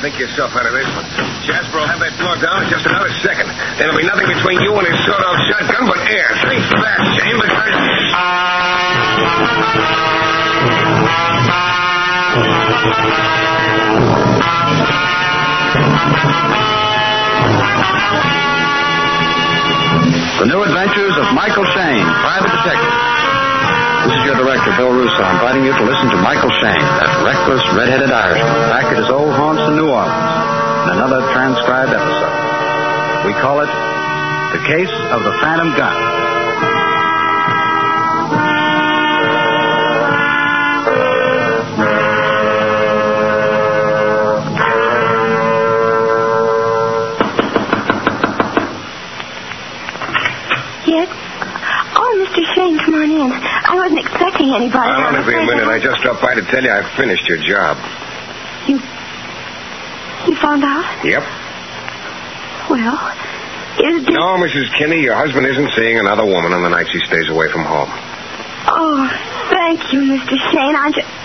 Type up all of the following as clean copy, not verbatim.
think yourself out of this one. Jasper will have that door down in just another second. There'll be nothing between you and his sawed-off shotgun but air. Thanks for that, Shane, because... The New Adventures of Michael Shayne, Private Detective. This is your director, Bill Russo, inviting you to listen to Michael Shayne, that reckless, red-headed Irishman, back at his old haunts in New Orleans, in another transcribed episode. We call it The Case of the Phantom Gun. Come on in. I wasn't expecting anybody. I'll only be a minute. I just dropped by to tell you I've finished your job. You found out? Yep. Well, is it... No, Mrs. Kinney, your husband isn't seeing another woman on the night she stays away from home. Oh, thank you, Mr. Shayne.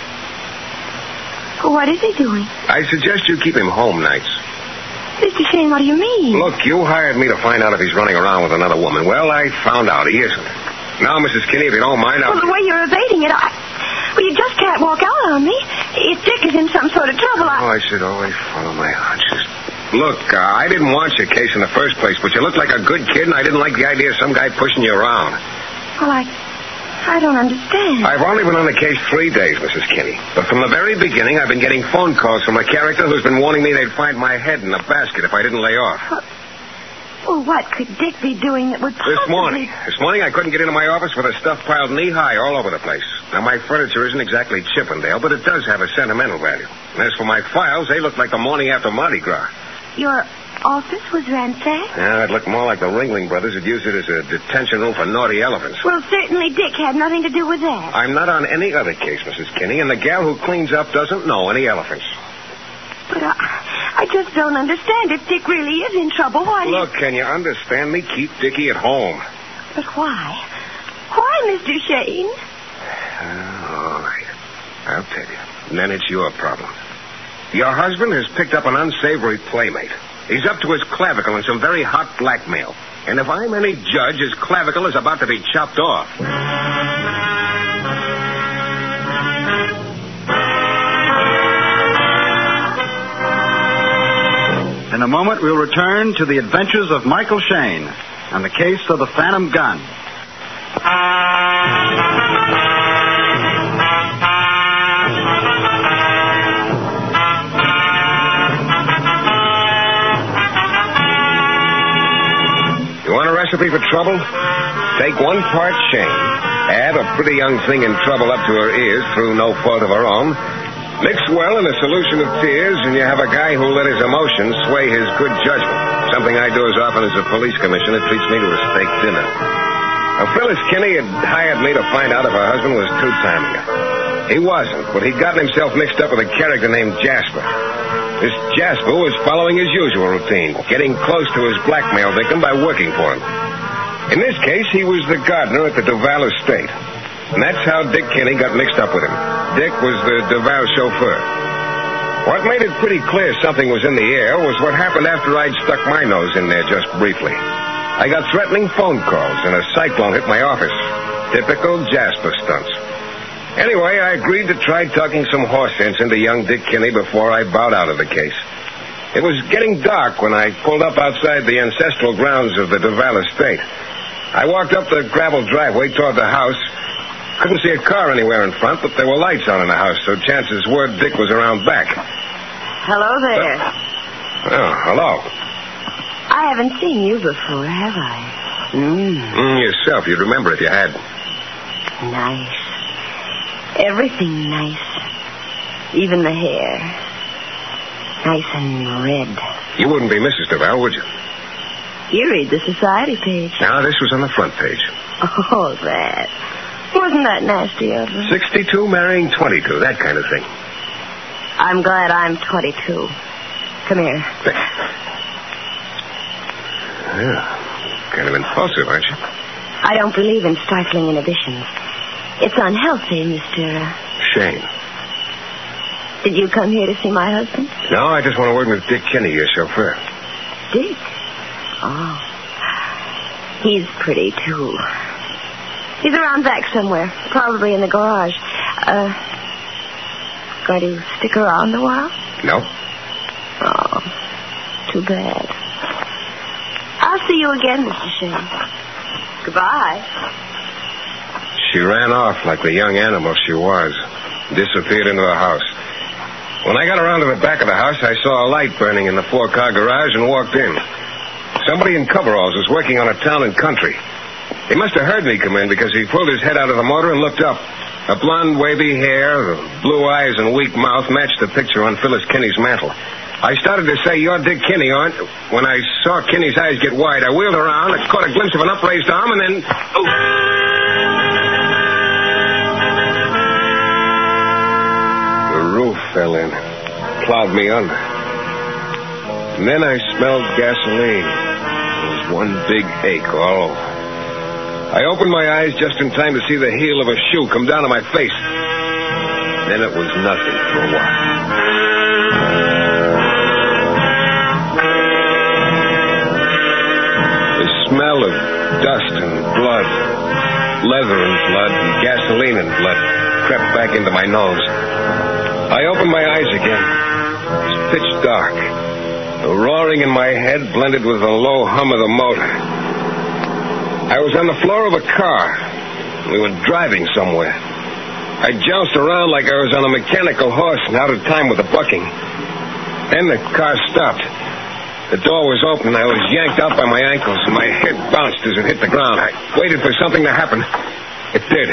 What is he doing? I suggest you keep him home nights. Mr. Shayne, what do you mean? Look, you hired me to find out if he's running around with another woman. Well, I found out he isn't. Now, Mrs. Kinney, if you don't mind, Well, the way you're evading it, Well, you just can't walk out on me. If Dick is in some sort of trouble, I should always follow my hunches. Look, I didn't want your case in the first place, but you looked like a good kid, and I didn't like the idea of some guy pushing you around. Well, I don't understand. I've only been on the case 3 days, Mrs. Kinney. But from the very beginning, I've been getting phone calls from a character who's been warning me they'd find my head in a basket if I didn't lay off. Well, what could Dick be doing that would possibly... This morning I couldn't get into my office with the stuff piled knee-high all over the place. Now, my furniture isn't exactly Chippendale, but it does have a sentimental value. And as for my files, they look like the morning after Mardi Gras. Your office was ransacked? Yeah, it looked more like the Ringling Brothers had used it as a detention room for naughty elephants. Well, certainly Dick had nothing to do with that. I'm not on any other case, Mrs. Kinney, and the gal who cleans up doesn't know any elephants. But I just don't understand. If Dick really is in trouble, why... Look, can you understand me? Keep Dickie at home. But why? Why, Mr. Shayne? All right. I'll tell you. And then it's your problem. Your husband has picked up an unsavory playmate. He's up to his clavicle in some very hot blackmail. And if I'm any judge, his clavicle is about to be chopped off. In a moment, we'll return to the adventures of Michael Shayne and the case of the Phantom Gun. You want a recipe for trouble? Take 1 part Shayne, add a pretty young thing in trouble up to her ears through no fault of her own. Mix well in a solution of tears, and you have a guy who'll let his emotions sway his good judgment. Something I do as often as a police commissioner treats me to a steak dinner. Now, Phyllis Kinney had hired me to find out if her husband was two-timing her. He wasn't, but he'd gotten himself mixed up with a character named Jasper. This Jasper was following his usual routine, getting close to his blackmail victim by working for him. In this case, he was the gardener at the Duval estate. And that's how Dick Kinney got mixed up with him. Dick was the Duval chauffeur. What made it pretty clear something was in the air was what happened after I'd stuck my nose in there just briefly. I got threatening phone calls, and a cyclone hit my office. Typical Jasper stunts. Anyway, I agreed to try talking some horse sense into young Dick Kinney before I bowed out of the case. It was getting dark when I pulled up outside the ancestral grounds of the Duval estate. I walked up the gravel driveway toward the house. Couldn't see a car anywhere in front, but there were lights on in the house, so chances were Dick was around back. Hello there. Hello. I haven't seen you before, have I? Yourself. You'd remember if you had. Nice. Everything nice. Even the hair. Nice and red. You wouldn't be Mrs. Duval, would you? You read the society page. No, this was on the front page. Oh, that. Wasn't that nasty of her? 62 marrying 22, that kind of thing. I'm glad I'm 22. Come here. Yeah, kind of impulsive, aren't you? I don't believe in stifling inhibitions. It's unhealthy, Mr. Shayne. Did you come here to see my husband? No, I just want to work with Dick Kinney, your chauffeur. Dick? Oh. He's pretty, too. He's around back somewhere, probably in the garage. Going to stick around a while? No. Oh, too bad. I'll see you again, Mr. Shane. Goodbye. She ran off like the young animal she was, disappeared into the house. When I got around to the back of the house, I saw a light burning in the 4-car garage and walked in. Somebody in coveralls was working on a town and country. He must have heard me come in because he pulled his head out of the motor and looked up. The blonde, wavy hair, the blue eyes, and weak mouth matched the picture on Phyllis Kinney's mantle. I started to say, "You're Dick Kinney, aren't you?" When I saw Kinney's eyes get wide, I wheeled around, I caught a glimpse of an upraised arm, and then... Oh. The roof fell in, plowed me under. And then I smelled gasoline. It was one big ache all over. I opened my eyes just in time to see the heel of a shoe come down on my face. Then it was nothing for a while. The smell of dust and blood, leather and blood, and gasoline and blood crept back into my nose. I opened my eyes again. It was pitch dark. The roaring in my head blended with the low hum of the motor. I was on the floor of a car. We were driving somewhere. I jounced around like I was on a mechanical horse and out of time with the bucking. Then the car stopped. The door was open. I was yanked out by my ankles, and my head bounced as it hit the ground. I waited for something to happen. It did.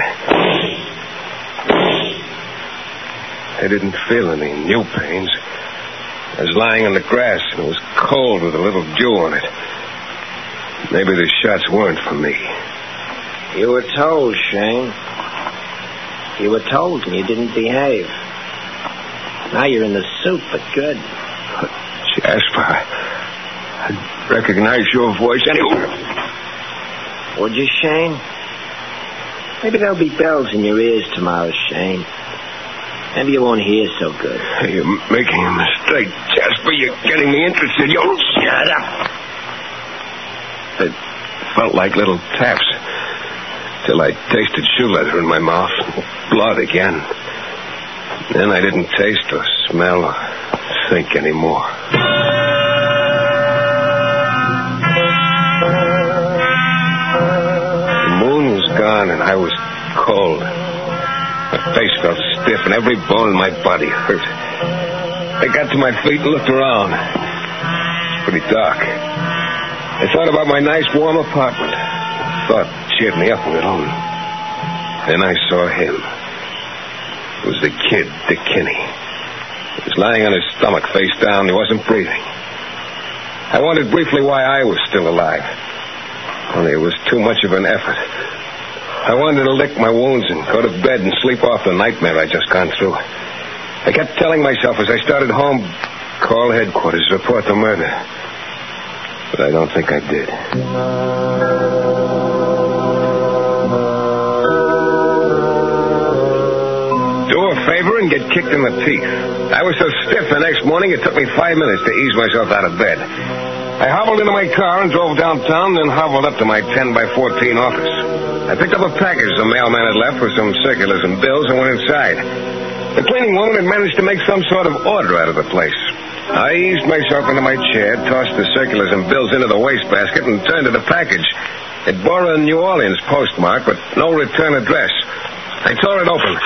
I didn't feel any new pains. I was lying on the grass, and it was cold with a little dew on it. Maybe the shots weren't for me. You were told, Shane. You were told and you didn't behave. Now you're in the soup, but good. Jasper, I recognize your voice anywhere. Would you, Shane? Maybe there'll be bells in your ears tomorrow, Shane. Maybe you won't hear so good. You're making a mistake, Jasper. You're getting me interested. You shut up. It felt like little taps till I tasted shoe leather in my mouth. Blood again. Then I didn't taste or smell or think anymore. The moon was gone and I was cold. My face felt stiff and every bone in my body hurt. I got to my feet and looked around. It's pretty dark. I thought about my nice, warm apartment. Thought cheered me up a little. Then I saw him. It was the kid, Dick Kinney. He was lying on his stomach, face down. He wasn't breathing. I wondered briefly why I was still alive. Only it was too much of an effort. I wanted to lick my wounds and go to bed and sleep off the nightmare I'd just gone through. I kept telling myself as I started home, call headquarters, report the murder. But I don't think I did. Do a favor and get kicked in the teeth. I was so stiff the next morning it took me 5 minutes to ease myself out of bed. I hobbled into my car and drove downtown, then hobbled up to my 10-by-14 office. I picked up a package the mailman had left with some circulars and bills and went inside. The cleaning woman had managed to make some sort of order out of the place. I eased myself into my chair, tossed the circulars and bills into the wastebasket, and turned to the package. It bore a New Orleans postmark, but no return address. I tore it open.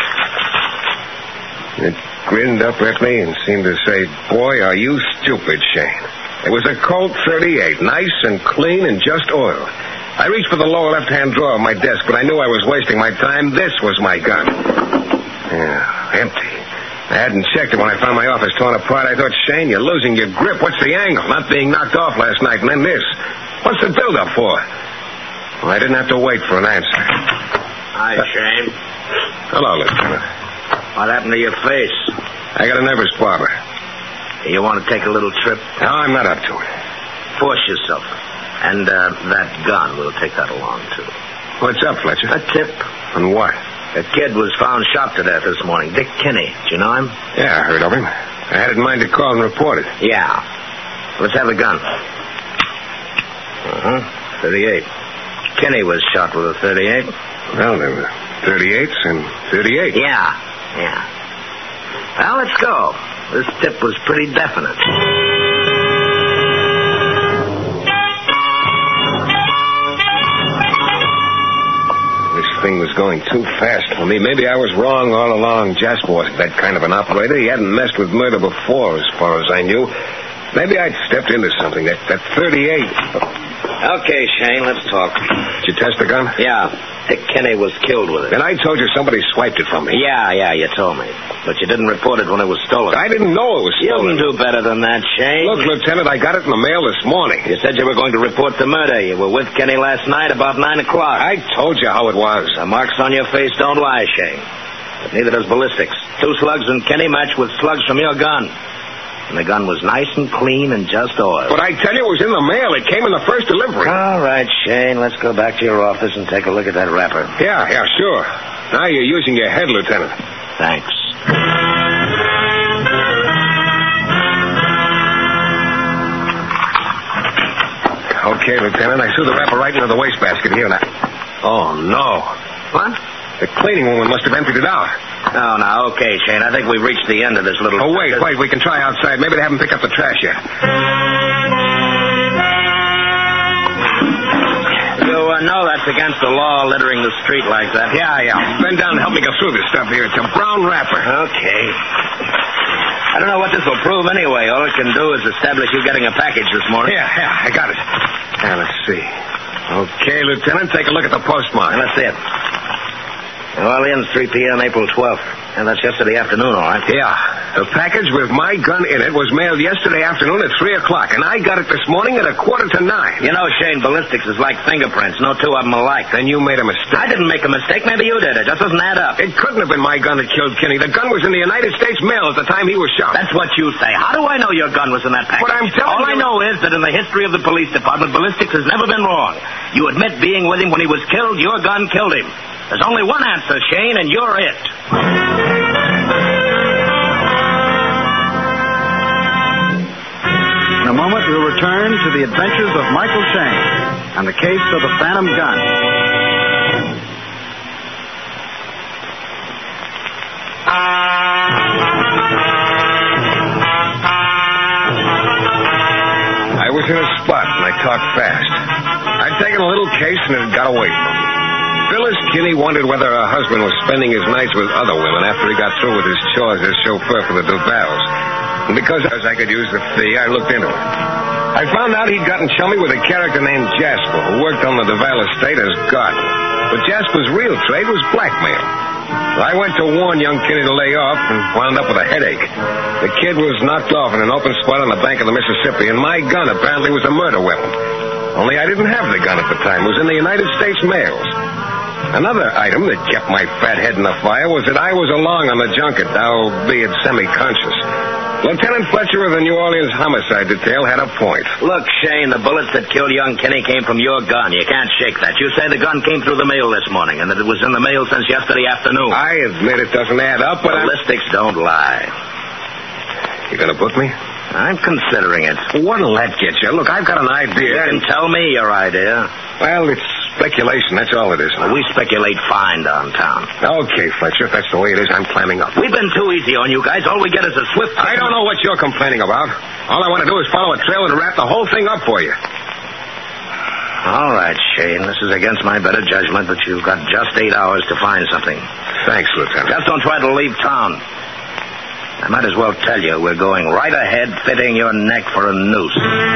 It grinned up at me and seemed to say, "Boy, are you stupid, Shane." It was a Colt 38, nice and clean and just oiled. I reached for the lower left-hand drawer of my desk, but I knew I was wasting my time. This was my gun. Yeah, empty. I hadn't checked it when I found my office torn apart. I thought, Shane, you're losing your grip. What's the angle? Not being knocked off last night, and then this. What's the build-up for? Well, I didn't have to wait for an answer. Hi, Shane. Hello, Lieutenant. What happened to your face? I got a nervous barber. You want to take a little trip? No, I'm not up to it. Force yourself. And that gun, we'll take that along, too. What's up, Fletcher? A tip. On what? A kid was found shot to death this morning. Dick Kinney. Do you know him? Yeah, I heard of him. I had it in mind to call and report it. Yeah. Let's have the gun. 38. Kinney was shot with a 38. Well, there were 38s and 38. Yeah. Well, let's go. This tip was pretty definite. This thing was going too fast for me. Maybe I was wrong all along. Jasper wasn't that kind of an operator. He hadn't messed with murder before, as far as I knew. Maybe I'd stepped into something. That 38. Okay, Shane, let's talk. Did you test the gun? Yeah. Dick Kinney was killed with it. And I told you somebody swiped it from me. Yeah, you told me. But you didn't report it when it was stolen. I didn't know it was stolen. You can do better than that, Shane. Look, Lieutenant, I got it in the mail this morning. You said you were going to report the murder. You were with Kinney last night about 9 o'clock. I told you how it was. The marks on your face don't lie, Shane. But neither does ballistics. 2 slugs in Kinney match with slugs from your gun. And the gun was nice and clean and just oiled. But I tell you, it was in the mail. It came in the first delivery. All right, Shane, let's go back to your office and take a look at that wrapper. Yeah, sure. Now you're using your head, Lieutenant. Thanks. Okay, Lieutenant, I threw the wrapper right into the wastebasket here now. Oh, no. What? The cleaning woman must have emptied it out. Oh, now, okay, Shane. I think we've reached the end of this little... Oh, wait. We can try outside. Maybe they haven't picked up the trash yet. You know that's against the law, littering the street like that. Yeah. Bend down and help me go through this stuff here. It's a brown wrapper. Okay. I don't know what this will prove anyway. All it can do is establish you getting a package this morning. Yeah, I got it. Now, let's see. Okay, Lieutenant, take a look at the postmark. Let's see it. New Orleans, 3 p.m., April 12th. And that's yesterday afternoon, all right? Yeah. The package with my gun in it was mailed yesterday afternoon at 3 o'clock, and I got it this morning at 8:45. You know, Shane, ballistics is like fingerprints. No two of them alike. Then you made a mistake. I didn't make a mistake. Maybe you did. It just doesn't add up. It couldn't have been my gun that killed Kinney. The gun was in the United States mail at the time he was shot. That's what you say. How do I know your gun was in that package? But I'm telling All you... I know is that in the history of the police department, ballistics has never been wrong. You admit being with him when he was killed. Your gun killed him. There's only one answer, Shane, and you're it. In a moment, we'll return to the adventures of Michael Shane and the case of the Phantom Gun. I was in a spot, and I talked fast. I'd taken a little case, and it got away from me. Phyllis Kinney wondered whether her husband was spending his nights with other women after he got through with his chores as chauffeur for the Duvals. And because I could use the fee, I looked into it. I found out he'd gotten chummy with a character named Jasper, who worked on the Duval estate as gardener. But Jasper's real trade was blackmail. I went to warn young Kinney to lay off and wound up with a headache. The kid was knocked off in an open spot on the bank of the Mississippi, and my gun apparently was a murder weapon. Only I didn't have the gun at the time. It was in the United States mails. Another item that kept my fat head in the fire was that I was along on the junket, albeit semi-conscious. Lieutenant Fletcher of the New Orleans Homicide Detail had a point. Look, Shane, the bullets that killed young Kinney came from your gun. You can't shake that. You say the gun came through the mail this morning and that it was in the mail since yesterday afternoon. I admit it doesn't add up, but ballistics don't lie. You gonna book me? I'm considering it. What'll that get you? Look, I've got an idea. You can tell me your idea. Well, it's speculation. That's all it is. Well, we speculate fine downtown. Okay, Fletcher, if that's the way it is, I'm climbing up. We've been too easy on you guys. All we get is a swift... I don't know what you're complaining about. All I want to do is follow a trail and wrap the whole thing up for you. All right, Shane. This is against my better judgment, but you've got just 8 hours to find something. Thanks, Lieutenant. Just don't try to leave town. I might as well tell you we're going right ahead, fitting your neck for a noose.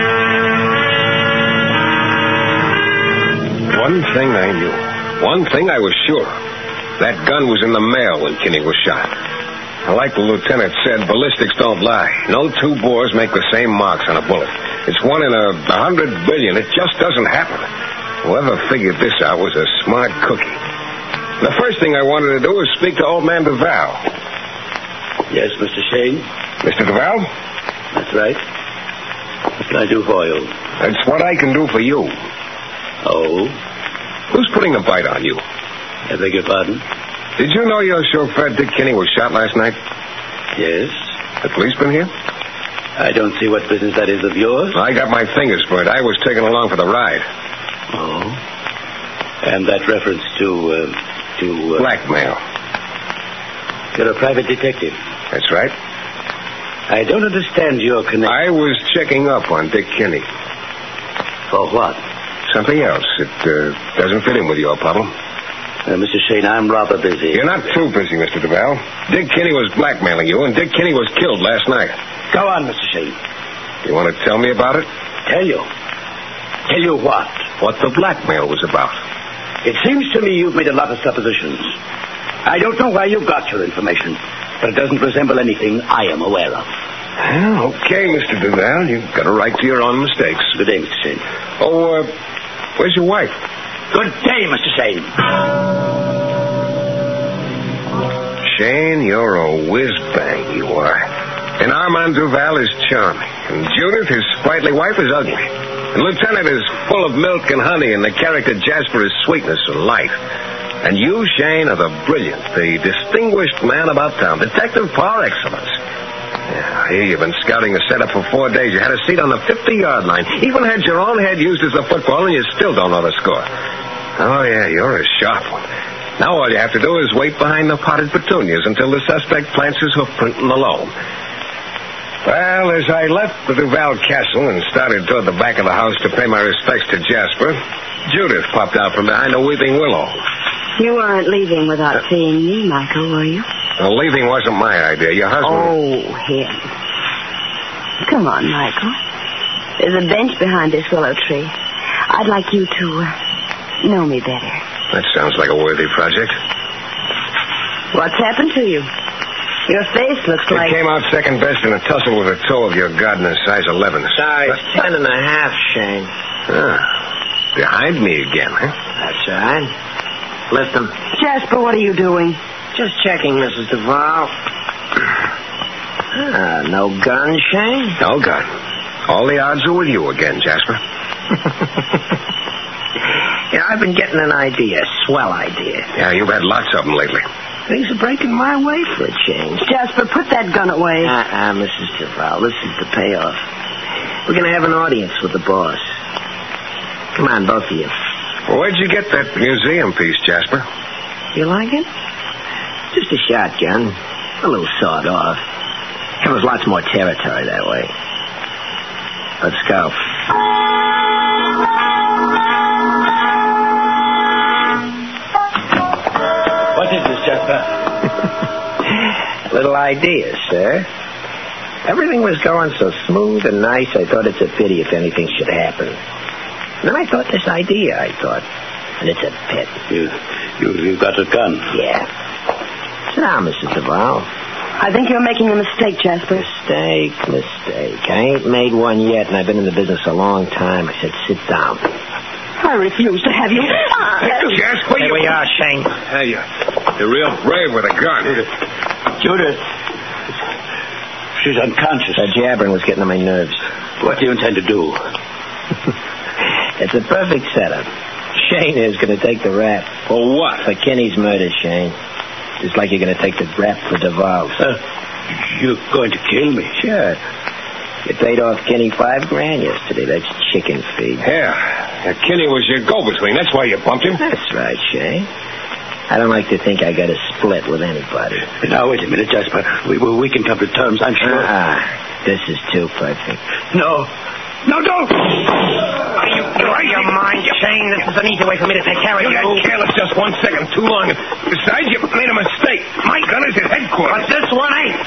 One thing I knew. One thing I was sure. That gun was in the mail when Kinney was shot. Like the lieutenant said, ballistics don't lie. No two bores make the same marks on a bullet. It's 1 in 100 billion. It just doesn't happen. Whoever figured this out was a smart cookie. The first thing I wanted to do was speak to old man Duval. Yes, Mr. Shane? Mr. Duval? That's right. What can I do for you? That's what I can do for you. Oh? Who's putting the bite on you? I beg your pardon? Did you know your chauffeur, Dick Kinney, was shot last night? Yes. The police been here? I don't see what business that is of yours. I got my fingers burnt. I was taken along for the ride. Oh. And that reference to Blackmail. You're a private detective. That's right. I don't understand your connection. I was checking up on Dick Kinney. For what? Something else. It doesn't fit in with your problem. Mr. Shane, I'm rather busy. You're not too busy, Mr. Duval. Dick Kinney was blackmailing you, and Dick Kinney was killed last night. Go on, Mr. Shane. You want to tell me about it? Tell you? Tell you what? What the blackmail was about. It seems to me you've made a lot of suppositions. I don't know where you got your information, but it doesn't resemble anything I am aware of. Well, okay, Mr. Duval. You've got a right to your own mistakes. Good day, Mr. Shane. Oh, where's your wife? Good day, Mr. Shane. Shane, you're a whiz-bang, you are. And Armand Duval is charming. And Judith, his sprightly wife, is ugly. And Lieutenant is full of milk and honey, and the character Jasper is sweetness and light. And you, Shane, are the brilliant, the distinguished man about town. Detective par excellence. Yeah, here you've been scouting the setup for 4 days. You had a seat on the 50-yard line. Even had your own head used as a football, and you still don't know the score. Oh, yeah, you're a sharp one. Now all you have to do is wait behind the potted petunias until the suspect plants his hoofprint in the loam. Well, as I left the Duval Castle and started toward the back of the house to pay my respects to Jasper, Judith popped out from behind a weeping willow. You weren't leaving without seeing me, Michael, were you? Well, leaving wasn't my idea. Your husband... Oh, him. Come on, Michael. There's a bench behind this willow tree. I'd like you to know me better. That sounds like a worthy project. What's happened to you? Your face looks like... It came out second best in a tussle with a toe of your gardener's size 11. Size 10 and a half, Shane. Behind me again, huh? That's right. Lift him. Jasper, what are you doing? Just checking, Mrs. Duval. No gun, Shane? No gun. All the odds are with you again, Jasper. Yeah, I've been getting an idea. Swell idea. Yeah, you've had lots of them lately. Things are breaking my way for a change. Jasper, put that gun away. Mrs. Duval, this is the payoff. We're going to have an audience with the boss. Come on, both of you. Well, where'd you get that museum piece, Jasper? You like it? Just a shotgun. A little sawed off. Covers lots more territory that way. Let's go. What is this, Jasper? Little idea, sir. Everything was going so smooth and nice, I thought it's a pity if anything should happen. And then I thought this idea, and it's a pit. You got a gun? Yeah. Sit down, Mrs. Duval. I think you're making a mistake, Jasper. Mistake. I ain't made one yet, and I've been in the business a long time. I said, sit down. I refuse to have you. Jasper, Here we are, Shane. Hey, you're real brave with a gun. Judith. She's unconscious. That jabbering was getting on my nerves. What do you intend to do? It's a perfect setup. Shane is going to take the rap. For what? For Kenny's murder, Shane. Just like you're going to take the rap for Duval's. You're going to kill me? Sure. You paid off Kenny $5,000 yesterday. That's chicken feed. Yeah. Kenny was your go-between. That's why you bumped him. That's right, Shane. I don't like to think I got a split with anybody. Now, wait a minute, Jasper. We can come to terms, I'm sure. This is too perfect. No, don't! Are you out of your mind, Shane? This is an easy way for me to take care of you. You're careless just 1 second too long. Besides, you made a mistake. My gun is at headquarters. But this one ain't.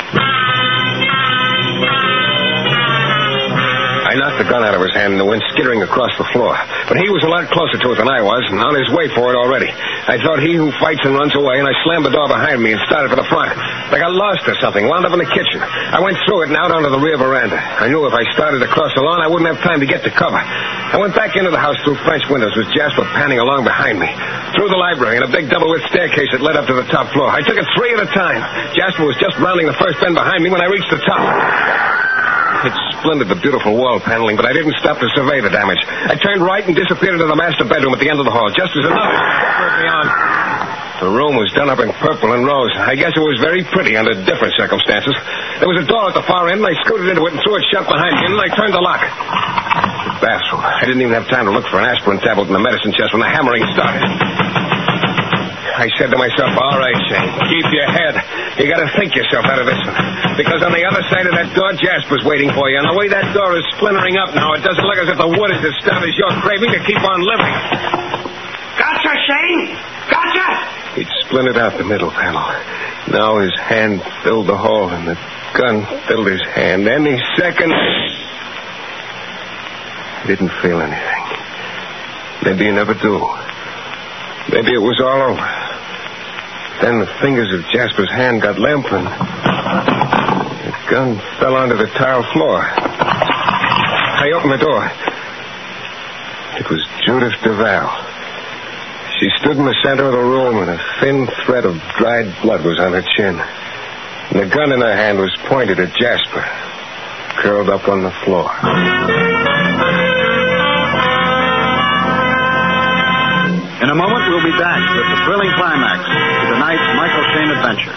I knocked the gun out of his hand and it went skittering across the floor. But he was a lot closer to it than I was, and on his way for it already. I thought he who fights and runs away, and I slammed the door behind me and started for the front. I got lost or something, wound up in the kitchen. I went through it and out onto the rear veranda. I knew if I started across the lawn, I wouldn't have time to get to cover. I went back into the house through French windows with Jasper panning along behind me. Through the library and a big double-width staircase that led up to the top floor. I took it 3 at a time. Jasper was just rounding the first bend behind me when I reached the top. It splintered the beautiful wall paneling, but I didn't stop to survey the damage. I turned right and disappeared into the master bedroom at the end of the hall, just as another spurred me on. The room was done up in purple and rose. I guess it was very pretty under different circumstances. There was a door at the far end, and I scooted into it and threw it shut behind me, and then I turned the lock. The bathroom. I didn't even have time to look for an aspirin tablet in the medicine chest when the hammering started. I said to myself, all right, Shane, keep your head. You got to think yourself out of this one. Because on the other side of that door, Jasper's waiting for you. And the way that door is splintering up now, it doesn't look as if the wood is as stout as your craving to keep on living. Gotcha, Shane! Gotcha! He'd splintered out the middle panel. Now his hand filled the hole, and the gun filled his hand. Any second... I didn't feel anything. Maybe you never do. Maybe it was all over. Then the fingers of Jasper's hand got limp, and the gun fell onto the tile floor. I opened the door. It was Judith Duval. She stood in the center of the room, and a thin thread of dried blood was on her chin. And the gun in her hand was pointed at Jasper, curled up on the floor. In a moment, we'll be back with the thrilling climax to tonight's Michael Shayne adventure.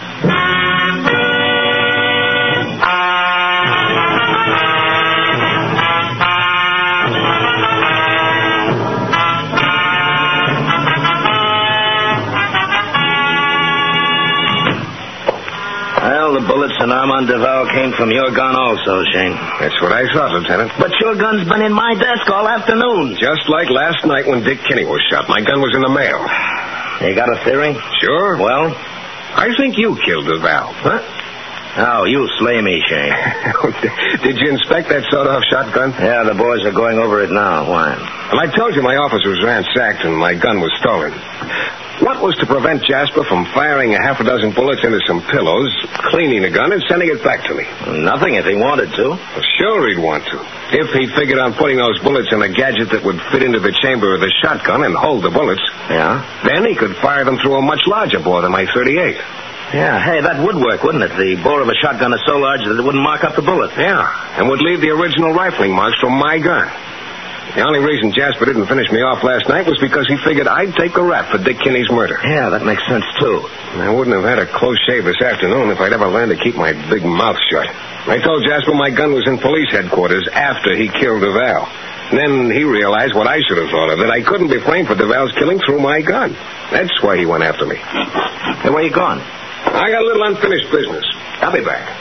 Well, the bullets in Armand Duval came from your gun also, Shane. That's what I thought, Lieutenant. But your gun's been in my desk all afternoon. Just like last night when Dick Kinney was shot. My gun was in the mail. You got a theory? Sure. Well? I think you killed Duval. Huh? Oh, you slay me, Shane. Did you inspect that sawed-off shotgun? Yeah, the boys are going over it now. Why? Well, I told you my office was ransacked and my gun was stolen. What was to prevent Jasper from firing a half a dozen bullets into some pillows, cleaning the gun, and sending it back to me? Nothing if he wanted to. Well, sure he'd want to. If he figured on putting those bullets in a gadget that would fit into the chamber of the shotgun and hold the bullets. Yeah? Then he could fire them through a much larger bore than my .38. Yeah, hey, that would work, wouldn't it? The bore of a shotgun is so large that it wouldn't mark up the bullet. Yeah, and would leave the original rifling marks from my gun. The only reason Jasper didn't finish me off last night was because he figured I'd take the rap for Dick Kinney's murder. Yeah, that makes sense, too. I wouldn't have had a close shave this afternoon if I'd ever learned to keep my big mouth shut. I told Jasper my gun was in police headquarters after he killed Duval. Then he realized what I should have thought of, that I couldn't be framed for Duval's killing through my gun. That's why he went after me. Hey, where you gone? I got a little unfinished business. I'll be back.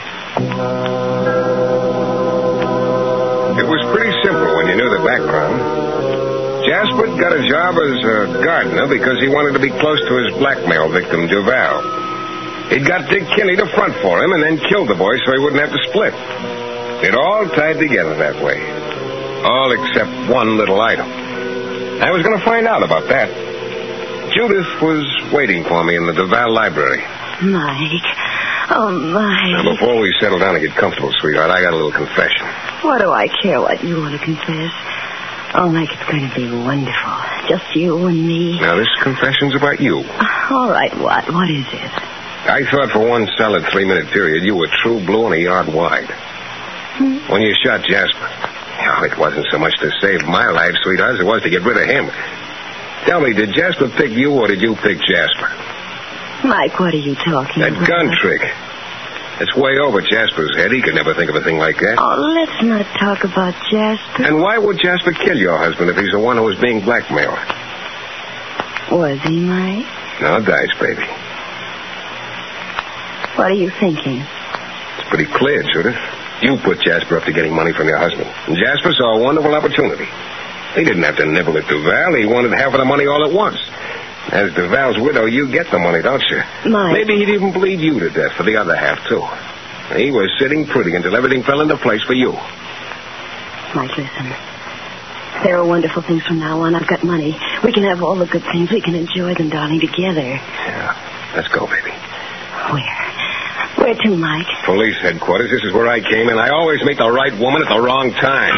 It was pretty simple when you knew the background. Jasper got a job as a gardener because he wanted to be close to his blackmail victim, Duval. He'd got Dick Kinney to front for him and then killed the boy so he wouldn't have to split. It all tied together that way. All except one little item. I was going to find out about that. Judith was waiting for me in the Duval library. Mike. Oh, Mike. Now, before we settle down and get comfortable, sweetheart, I got a little confession. What do I care what you want to confess? Oh, Mike, it's going to be wonderful. Just you and me. Now, this confession's about you. All right, what? What is it? I thought for one solid 3-minute period you were true blue and a yard wide. When you shot Jasper. Oh, it wasn't so much to save my life, sweetheart, as it was to get rid of him. Tell me, did Jasper pick you or did you pick Jasper? Mike, what are you talking about? That gun trick. It's way over Jasper's head. He could never think of a thing like that. Oh, let's not talk about Jasper. And why would Jasper kill your husband if he's the one who was being blackmailed? Was he, Mike? No dice, baby. What are you thinking? It's pretty clear, Judith. You put Jasper up to getting money from your husband. And Jasper saw a wonderful opportunity. He didn't have to nibble at Duval. He wanted half of the money all at once. As Duval's widow, you get the money, don't you? Mike. Maybe he'd even bleed you to death for the other half, too. He was sitting pretty until everything fell into place for you. Mike, listen. There are wonderful things from now on. I've got money. We can have all the good things. We can enjoy them, darling, together. Yeah. Let's go, baby. Where? Where to, Mike? Police headquarters. This is where I came in. I always meet the right woman at the wrong time.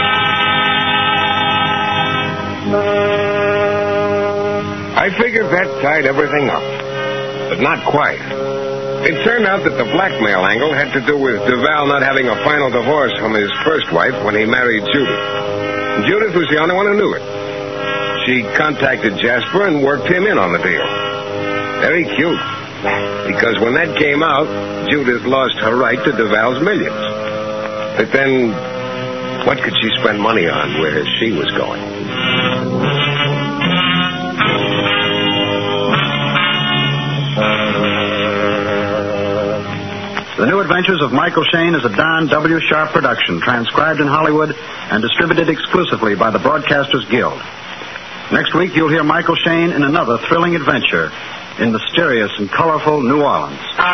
I figured that tied everything up. But not quite. It turned out that the blackmail angle had to do with Duval not having a final divorce from his first wife when he married Judith. Judith was the only one who knew it. She contacted Jasper and worked him in on the deal. Very cute. Because when that came out, Judith lost her right to DeVal's millions. But then, what could she spend money on where she was going? The New Adventures of Michael Shayne is a Don W. Sharp production, transcribed in Hollywood and distributed exclusively by the Broadcasters Guild. Next week, you'll hear Michael Shayne in another thrilling adventure in mysterious and colorful New Orleans.